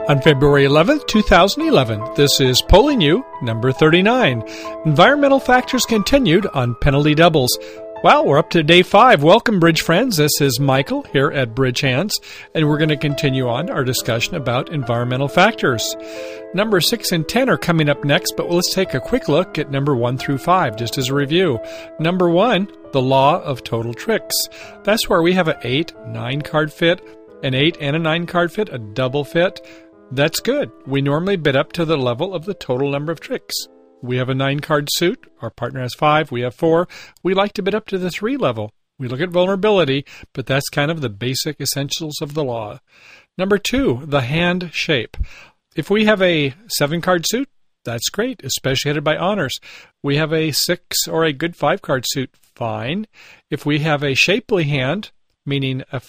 On February 11th, 2011, this is Polling You, number 39. Environmental factors continued on penalty doubles. Well, we're up to day 5. Welcome, Bridge friends. This is Michael here at Bridge Hands, and we're going to continue on our discussion about environmental factors. Number 6 and 10 are coming up next, but let's take a quick look at number 1 through 5, just as a review. Number 1, the law of total tricks. That's where we have an 8, 9 card fit, an 8 and a 9 card fit, a double fit. That's good. We normally bid up to the level of the total number of tricks. We have a 9 card suit. Our partner has 5. We have 4. We like to bid up to the 3 level. We look at vulnerability, but that's kind of the basic essentials of the law. Number 2, the hand shape. If we have a 7 card suit, that's great, especially headed by honors. We have a 6 or a good 5 card suit, fine. If we have a shapely hand, meaning a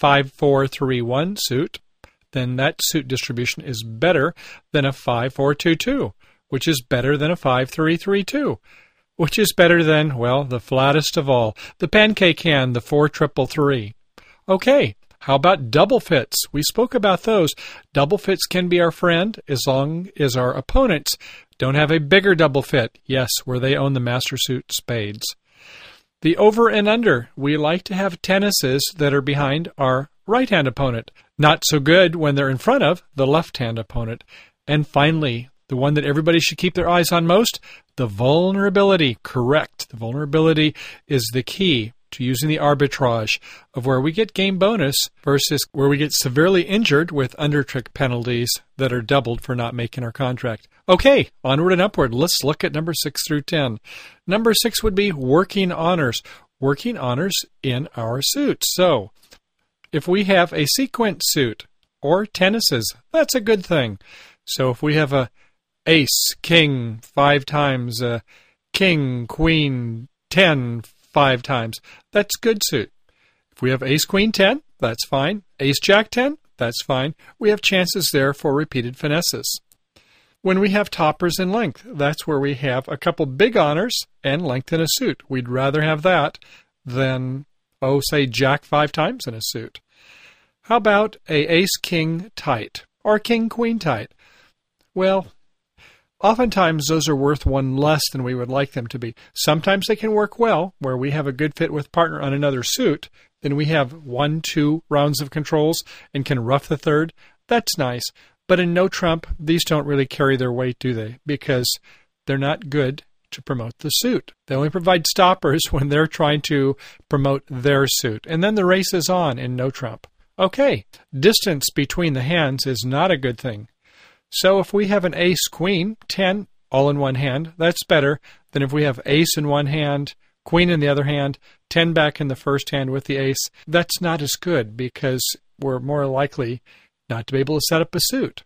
5-4-3-1 suit, then that suit distribution is better than a 5-4-2-2, which is better than a 5-3-3-2, which is better than, well, the flattest of all, the pancake hand, the 4-3-3. Okay, how about double fits? We spoke about those. Double fits can be our friend as long as our opponents don't have a bigger double fit, yes, where they own the master suit spades. The over and under, we like to have tennises that are behind our right-hand opponent. Not so good when they're in front of the left-hand opponent. And finally, the one that everybody should keep their eyes on most, the vulnerability. Correct. The vulnerability is the key to using the arbitrage of where we get game bonus versus where we get severely injured with under-trick penalties that are doubled for not making our contract. Okay, onward and upward. Let's look at number 6 through 10. Number 6 would be working honors. Working honors in our suit. So, if we have a sequence suit or tennises, that's a good thing. So if we have a ace, king 5 times, king, queen, 10 5 times, that's good suit. If we have ace, queen, 10, that's fine. Ace, jack, 10, that's fine. We have chances there for repeated finesses. When we have toppers in length, that's where we have a couple big honors and length in a suit. We'd rather have that than, say jack 5 times in a suit. How about a ace-king tight or king-queen tight? Well, oftentimes those are worth 1 less than we would like them to be. Sometimes they can work well where we have a good fit with partner on another suit. Then we have 1-2 rounds of controls and can rough the third. That's nice. But in no trump, these don't really carry their weight, do they? Because they're not good to promote the suit. They only provide stoppers when they're trying to promote their suit. And then the race is on in no trump. Okay, distance between the hands is not a good thing. So if we have an ace, queen, 10 all in one hand, that's better than if we have ace in one hand, queen in the other hand, 10 back in the first hand with the ace. That's not as good because we're more likely not to be able to set up a suit.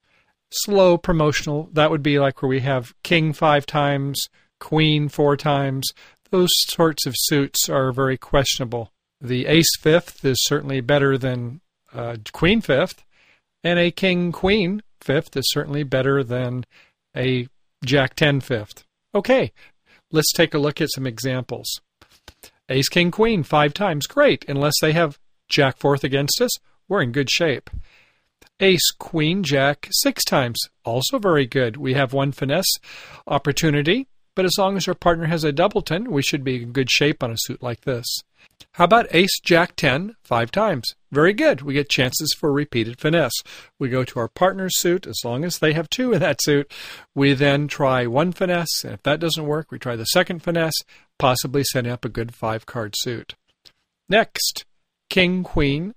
Slow promotional, that would be like where we have king 5 times, queen 4 times. Those sorts of suits are very questionable. The ace 5th is certainly better than queen 5th, and a king queen 5th is certainly better than a jack 10 5th. Okay, let's take a look at some examples. Ace king queen 5 times, great. Unless they have jack 4th against us, we're in good shape. Ace, queen, jack 6 times. Also very good. We have 1 finesse opportunity, but as long as our partner has a doubleton, we should be in good shape on a suit like this. How about ace, jack 10 5 times? Very good. We get chances for repeated finesse. We go to our partner's suit. As long as they have 2 in that suit, we then try 1 finesse. And if that doesn't work, we try the second finesse, possibly setting up a good 5-card suit. Next, king, queen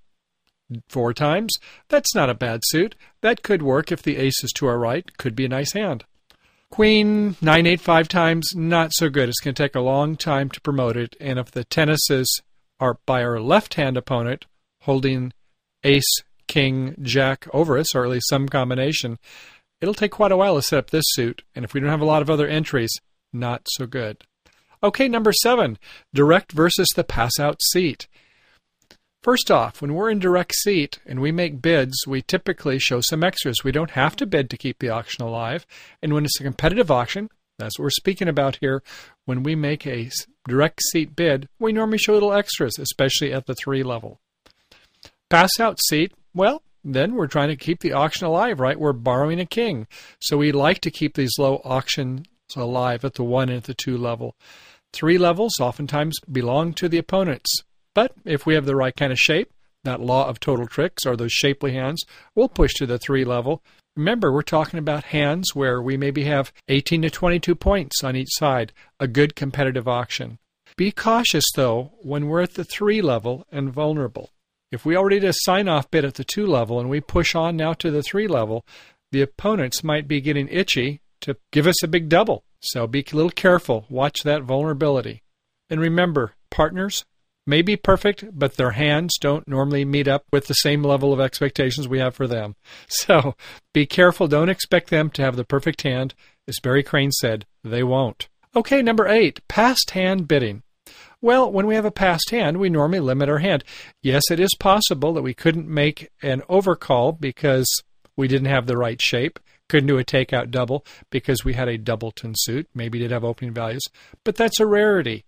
4 times. That's not a bad suit. That could work if the ace is to our right. Could be a nice hand. Queen 9-8 5 times, not so good. It's going to take a long time to promote it. And if the tennises are by our left-hand opponent holding ace, king, jack over us, or at least some combination, it'll take quite a while to set up this suit. And if we don't have a lot of other entries, not so good. Okay, number 7, direct versus the pass-out seat. First off, when we're in direct seat and we make bids, we typically show some extras. We don't have to bid to keep the auction alive. And when it's a competitive auction, that's what we're speaking about here. When we make a direct seat bid, we normally show little extras, especially at the 3 level. Pass out seat, well, then we're trying to keep the auction alive, right? We're borrowing a king. So we like to keep these low auctions alive at the 1 and at the 2 level. 3 levels oftentimes belong to the opponents. But if we have the right kind of shape, that law of total tricks or those shapely hands, we'll push to the 3 level. Remember, we're talking about hands where we maybe have 18 to 22 points on each side, a good competitive auction. Be cautious, though, when we're at the 3 level and vulnerable. If we already did a sign-off bid at the 2 level and we push on now to the 3 level, the opponents might be getting itchy to give us a big double. So be a little careful. Watch that vulnerability. And remember, partners may be perfect, but their hands don't normally meet up with the same level of expectations we have for them. So be careful. Don't expect them to have the perfect hand. As Barry Crane said, they won't. Okay, number 8, passed hand bidding. Well, when we have a passed hand, we normally limit our hand. Yes, it is possible that we couldn't make an overcall because we didn't have the right shape. Couldn't do a takeout double because we had a doubleton suit. Maybe did have opening values, but that's a rarity.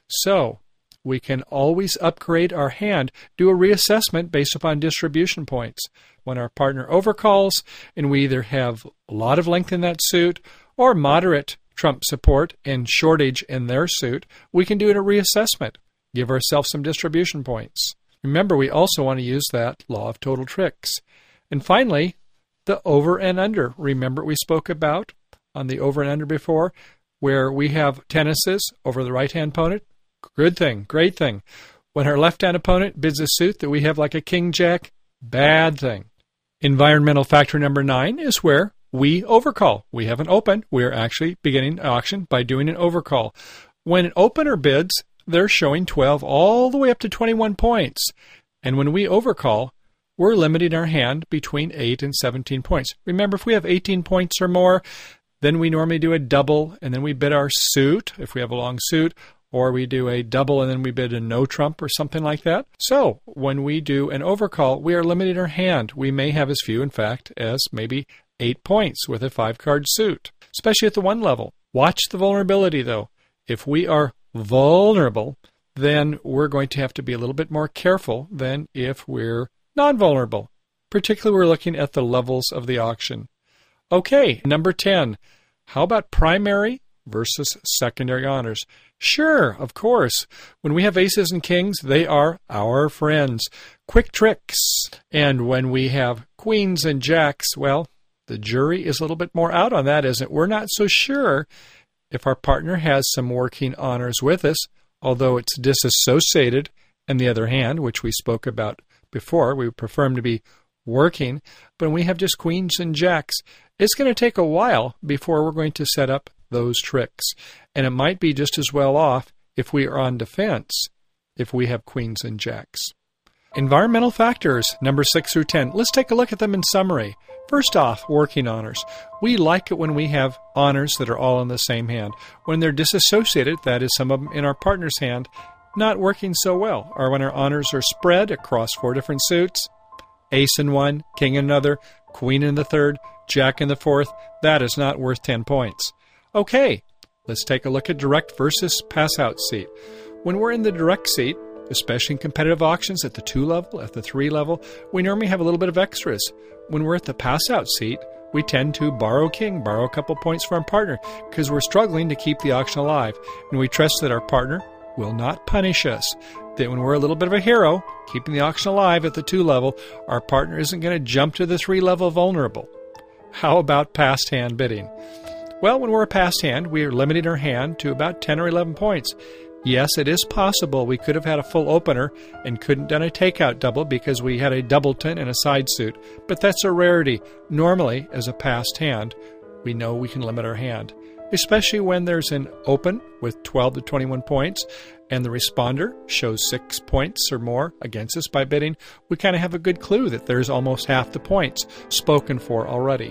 So we can always upgrade our hand, do a reassessment based upon distribution points. When our partner overcalls and we either have a lot of length in that suit or moderate trump support and shortage in their suit, we can do a reassessment, give ourselves some distribution points. Remember, we also want to use that law of total tricks. And finally, the over and under. Remember we spoke about on the over and under before, where we have tennises over the right-hand opponent? Good thing, great thing. When our left-hand opponent bids a suit that we have like a king-jack, bad thing. Environmental factor number 9 is where we overcall. We haven't opened. We're actually beginning an auction by doing an overcall. When an opener bids, they're showing 12 all the way up to 21 points. And when we overcall, we're limiting our hand between 8 and 17 points. Remember, if we have 18 points or more, then we normally do a double, and then we bid our suit, if we have a long suit, or we do a double and then we bid a no trump or something like that. So when we do an overcall, we are limiting our hand. We may have as few, in fact, as maybe 8 points with a 5-card suit, especially at the 1 level. Watch the vulnerability, though. If we are vulnerable, then we're going to have to be a little bit more careful than if we're non-vulnerable. Particularly, we're looking at the levels of the auction. Okay, number 10. How about primary versus secondary honors? Sure, of course. When we have aces and kings, they are our friends. Quick tricks. And when we have queens and jacks, well, the jury is a little bit more out on that, isn't it? We're not so sure if our partner has some working honors with us, although it's disassociated in the other hand, which we spoke about before. We would prefer them to be working. But when we have just queens and jacks, it's going to take a while before we're going to set up those tricks. And it might be just as well off if we are on defense if we have queens and jacks. Environmental factors, number 6 through 10. Let's take a look at them in summary. First off, working honors. We like it when we have honors that are all in the same hand. When they're disassociated, that is some of them in our partner's hand, not working so well. Or when our honors are spread across 4 different suits, ace in one, king in another, queen in the third, jack in the fourth, that is not worth 10 points. Okay, let's take a look at direct versus pass-out seat. When we're in the direct seat, especially in competitive auctions at the 2 level, at the 3 level, we normally have a little bit of extras. When we're at the pass-out seat, we tend to borrow a couple points from our partner because we're struggling to keep the auction alive. And we trust that our partner will not punish us. That when we're a little bit of a hero, keeping the auction alive at the 2 level, our partner isn't going to jump to the 3 level vulnerable. How about passed hand bidding? Well, when we're a passed hand, we are limiting our hand to about 10 or 11 points. Yes, it is possible we could have had a full opener and couldn't done a takeout double because we had a doubleton and a side suit, but that's a rarity. Normally, as a passed hand, we know we can limit our hand, especially when there's an open with 12 to 21 points and the responder shows 6 points or more against us by bidding. We kind of have a good clue that there's almost half the points spoken for already.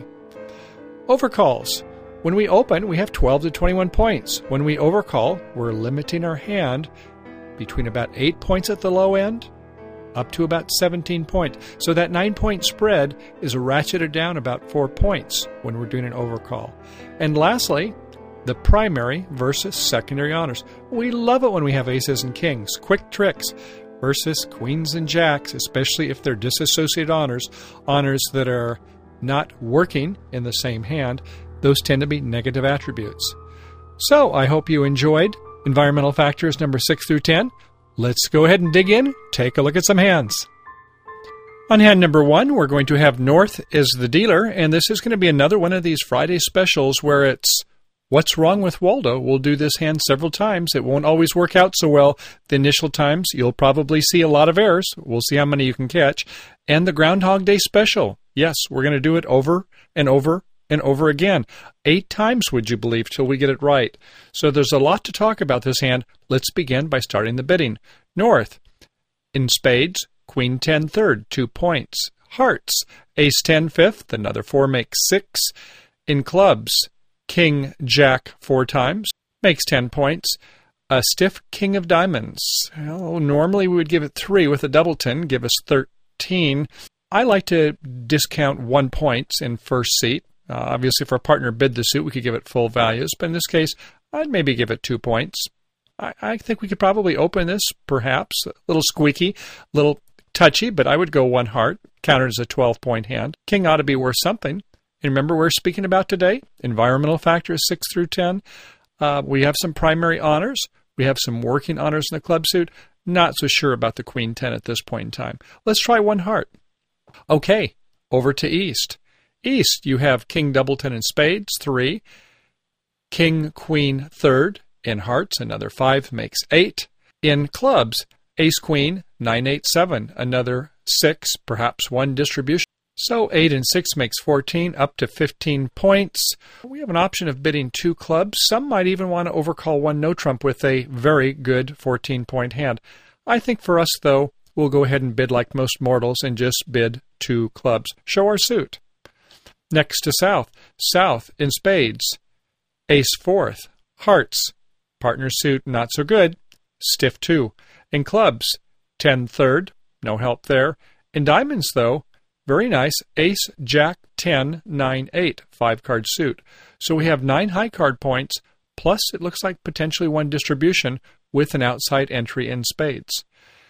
Overcalls. When we open, we have 12 to 21 points. When we overcall, we're limiting our hand between about 8 points at the low end up to about 17 points. So that 9-point spread is ratcheted down about 4 points when we're doing an overcall. And lastly, the primary versus secondary honors. We love it when we have aces and kings. Quick tricks. versus queens and jacks, especially if they're disassociated honors that are not working in the same hand. Those tend to be negative attributes. So I hope you enjoyed environmental factors number 6 through 10. Let's go ahead and dig in, take a look at some hands. On hand number 1, we're going to have North as the dealer, and this is going to be another one of these Friday specials where it's what's wrong with Waldo. We'll do this hand several times. It won't always work out so well the initial times. You'll probably see a lot of errors. We'll see how many you can catch. And the Groundhog Day special. Yes, we're going to do it over and over and over again. 8 times, would you believe, till we get it right. So there's a lot to talk about this hand. Let's begin by starting the bidding. North, in spades, Queen 10 third, 2 points. Hearts, Ace 10 fifth, another 4 makes 6. In clubs, King Jack 4 times, makes 10 points. A stiff King of Diamonds. Well, normally we would give it 3 with a doubleton, give us 13. I like to discount 1 point in first seat. Obviously, if our partner bid the suit, we could give it full values, but in this case, I'd maybe give it 2 points. I think we could probably open this, perhaps, a little squeaky, a little touchy, but I would go 1 heart, counted as a 12-point hand. King ought to be worth something. And remember, we're speaking about today environmental factors 6 through 10. We have some primary honors. We have some working honors in the club suit. Not so sure about the Queen 10 at this point in time. Let's try 1 heart. Okay, over to East. East, you have King Doubleton in spades, 3. King Queen third in hearts, another 5 makes 8. In clubs, Ace Queen, 9 8 7, another 6, perhaps 1 distribution. So 8 and 6 makes 14, up to 15 points. We have an option of bidding 2 clubs. Some might even want to overcall 1 no trump with a very good 14-point hand. I think for us, though, we'll go ahead and bid like most mortals and just bid 2 clubs. Show our suit. Next to South. South in spades. Ace fourth. Hearts. Partner suit, not so good. Stiff 2. In clubs, 10 third. No help there. In diamonds, though, very nice. Ace, Jack, 10, 9, 8. 5-card suit. So we have 9 high card points, plus it looks like potentially 1 distribution with an outside entry in spades.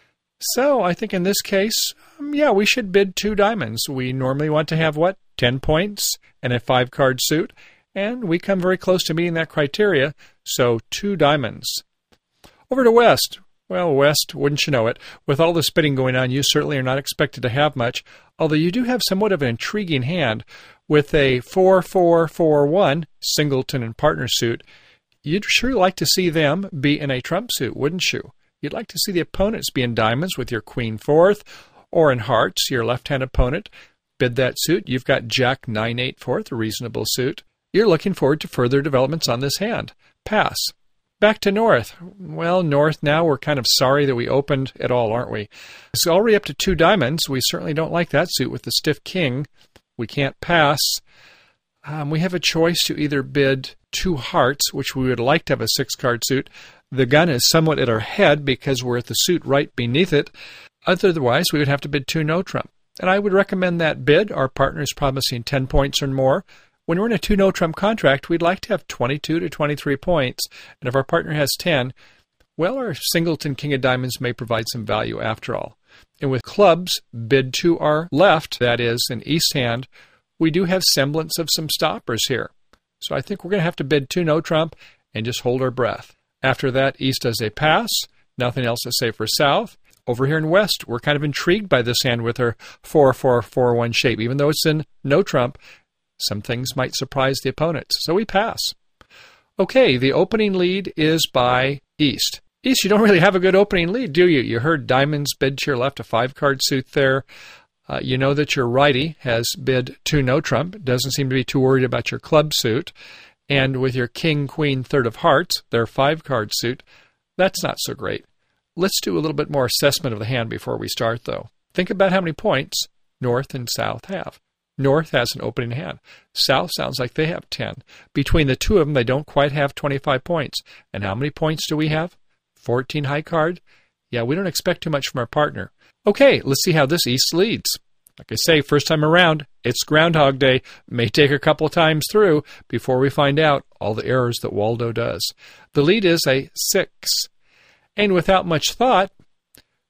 So I think in this case, we should bid 2 diamonds. We normally want to have, 10 points and a 5-card suit, and we come very close to meeting that criteria, so 2 diamonds. Over to West. Well, West, wouldn't you know it, with all the bidding going on, you certainly are not expected to have much, although you do have somewhat of an intriguing hand with a 4-4-4-1 singleton and partner suit. You'd sure like to see them be in a trump suit, wouldn't you? You'd like to see the opponents be in diamonds with your Queen 4th, or in hearts, your left-hand opponent. Bid that suit. You've got Jack 9-8 4th, a reasonable suit. You're looking forward to further developments on this hand. Pass. Back to North. Well, North, now we're kind of sorry that we opened at all, aren't we? It's already up to 2 diamonds. We certainly don't like that suit with the stiff king. We can't pass. We have a choice to either bid 2 hearts, which we would like to have a 6-card suit. The gun is somewhat at our head because we're at the suit right beneath it. Otherwise, we would have to bid 2 no trump. And I would recommend that bid. Our partner is promising 10 points or more. When we're in a 2 no trump contract, we'd like to have 22 to 23 points. And if our partner has 10, well, our singleton King of Diamonds may provide some value after all. And with clubs, bid to our left, that is, in East hand, we do have semblance of some stoppers here. So I think we're going to have to bid 2 no trump and just hold our breath. After that, East does a pass. Nothing else to say for South. Over here in West, we're kind of intrigued by this hand with her 4-4-4-1 shape. Even though it's in no trump, some things might surprise the opponents. So we pass. Okay, the opening lead is by East. East, you don't really have a good opening lead, do you? You heard diamonds bid to your left, a 5-card suit there. You know that your righty has bid 2 no trump. Doesn't seem to be too worried about your club suit. And with your King, Queen, third of hearts, their 5-card suit, that's not so great. Let's do a little bit more assessment of the hand before we start, though. Think about how many points North and South have. North has an opening hand. South sounds like they have 10. Between the two of them, they don't quite have 25 points. And how many points do we have? 14 high card? Yeah, we don't expect too much from our partner. Okay, let's see how this East leads. Like I say, first time around, it's Groundhog Day. May take a couple times through before we find out all the errors that Waldo does. The lead is a 6. And without much thought,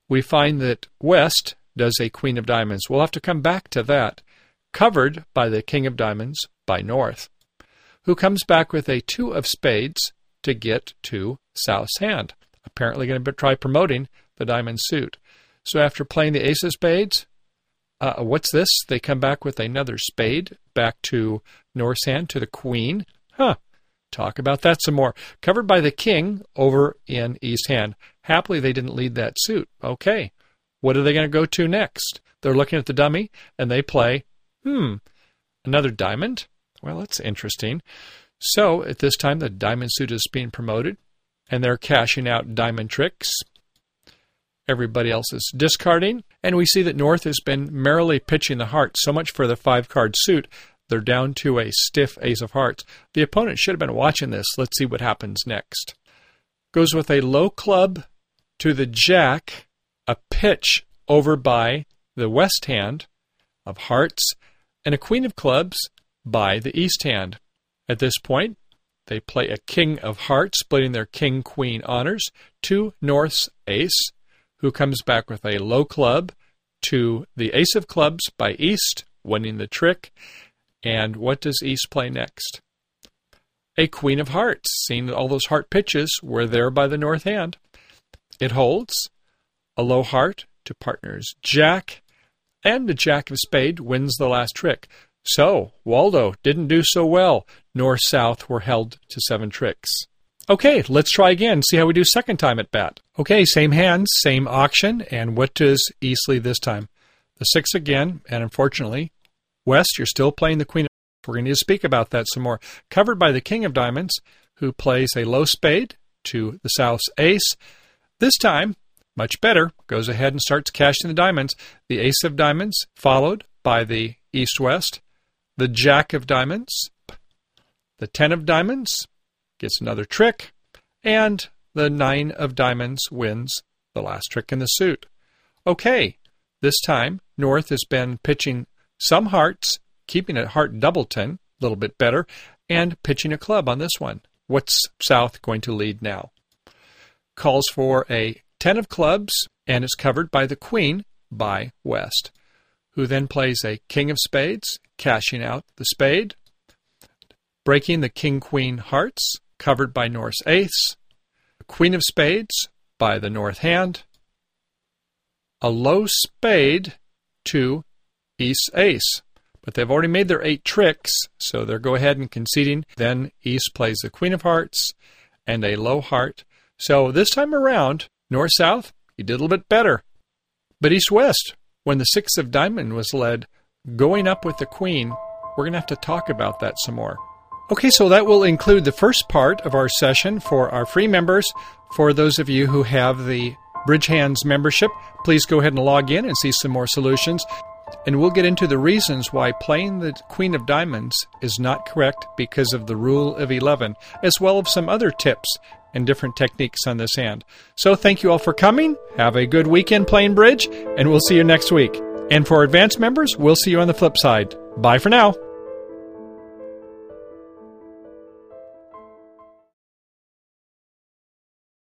we find that West does a Queen of Diamonds. We'll have to come back to that. Covered by the King of Diamonds by North, who comes back with a 2 of Spades to get to South's hand. Apparently going to try promoting the diamond suit. So after playing the Ace of Spades, what's this? They come back with another spade back to North's hand, to the Queen. Talk about that some more. Covered by the King over in East hand. Happily, they didn't lead that suit. Okay, what are they going to go to next? They're looking at the dummy, and they play, another diamond? Well, that's interesting. So at this time, the diamond suit is being promoted, and they're cashing out diamond tricks. Everybody else is discarding, and we see that North has been merrily pitching the heart. So much for the 5-card suit. They're down to a stiff Ace of Hearts. The opponent should have been watching this. Let's see what happens next. Goes with a low club to the Jack, a pitch over by the West hand of hearts, and a Queen of Clubs by the East hand. At this point, they play a King of Hearts, splitting their King-Queen honors, to North's Ace, who comes back with a low club to the Ace of Clubs by East, winning the trick. And what does East play next? A Queen of Hearts, seeing that all those heart pitches were there by the North hand. It holds a low heart to partners Jack, and the Jack of Spade wins the last trick. So, Waldo didn't do so well. North-South were held to 7 tricks. Okay, let's try again, see how we do second time at bat. Okay, same hands, same auction, and what does East lead this time? The 6 again, and unfortunately, West, you're still playing the Queen of Diamonds. We're going to need to speak about that some more. Covered by the King of Diamonds, who plays a low spade to the South's Ace. This time, much better, goes ahead and starts cashing the diamonds. The Ace of Diamonds, followed by the East-West. The Jack of Diamonds. The 10 of Diamonds gets another trick. And the 9 of Diamonds wins the last trick in the suit. Okay, this time, North has been pitching some hearts, keeping a heart doubleton, a little bit better, and pitching a club on this one. What's South going to lead now? Calls for a 10 of clubs, and is covered by the Queen by West, who then plays a King of Spades, cashing out the spade, breaking the King-Queen hearts, covered by North's Ace, a Queen of Spades by the North hand, a low spade to East's Ace. But they've already made their 8 tricks, so they'll go ahead and conceding. Then East plays the Queen of Hearts and a low heart. So this time around, North-South, you did a little bit better. But East-West, when the 6 of Diamond was led, going up with the Queen, we're going to have to talk about that some more. Okay, so that will include the first part of our session for our free members. For those of you who have the Bridge Hands membership, please go ahead and log in and see some more solutions. And we'll get into the reasons why playing the Queen of Diamonds is not correct because of the rule of 11, as well as some other tips and different techniques on this hand. So thank you all for coming. Have a good weekend playing bridge, and we'll see you next week. And for advanced members, we'll see you on the flip side. Bye for now.